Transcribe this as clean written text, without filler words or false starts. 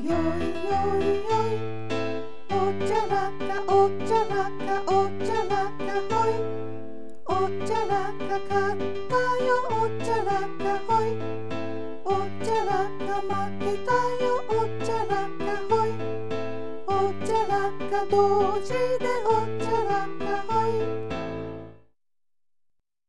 よいよいよい。おちゃらかおちゃらかおちゃらかほい。おちゃらか勝ったよおちゃらかほい。おちゃらか負けたよおちゃらかほい。おちゃらか同時